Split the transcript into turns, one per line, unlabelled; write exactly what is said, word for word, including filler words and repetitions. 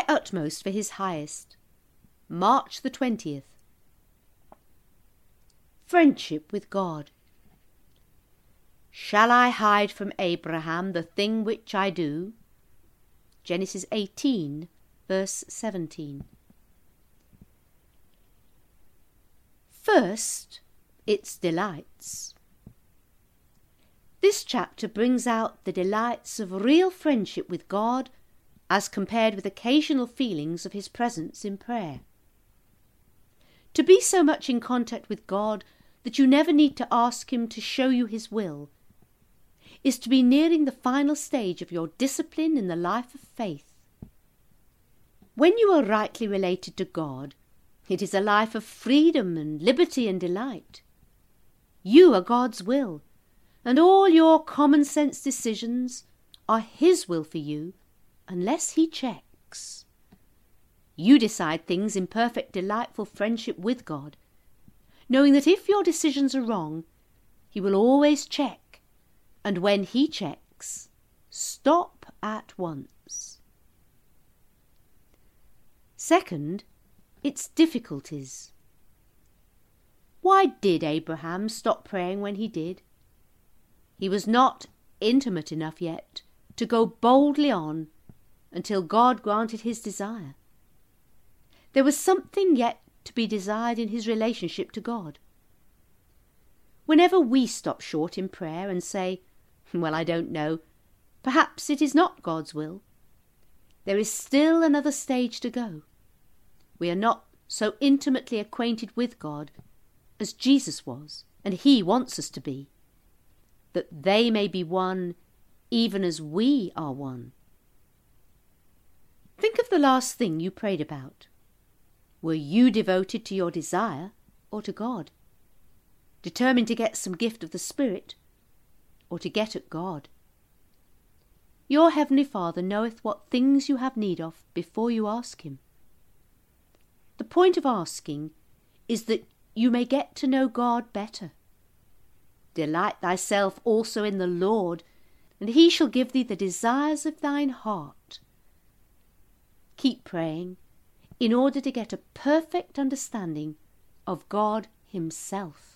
my utmost for his highest. March the twentieth. Friendship with God. Shall I hide from Abraham the thing which I do? Genesis eighteen, verse seventeen. First, its delights. This chapter brings out the delights of real friendship with God as compared with occasional feelings of his presence in prayer. To be so much in contact with God that you never need to ask him to show you his will is to be nearing the final stage of your discipline in the life of faith. When you are rightly related to God, it is a life of freedom and liberty and delight. You are God's will, and all your common sense decisions are his will for you, unless he checks. You decide things in perfect delightful friendship with God, knowing that if your decisions are wrong, he will always check, and when he checks, stop at once. Second, its difficulties. Why did Abraham stop praying when he did? He was not intimate enough yet to go boldly on until God granted his desire. There was something yet to be desired in his relationship to God. Whenever we stop short in prayer and say, well, I don't know, perhaps it is not God's will, there is still another stage to go. We are not so intimately acquainted with God as Jesus was, and he wants us to be, that they may be one even as we are one. Think of the last thing you prayed about. Were you devoted to your desire or to God? Determined to get some gift of the Spirit or to get at God? Your Heavenly Father knoweth what things you have need of before you ask him. The point of asking is that you may get to know God better. Delight thyself also in the Lord, and he shall give thee the desires of thine heart. Keep praying in order to get a perfect understanding of God himself.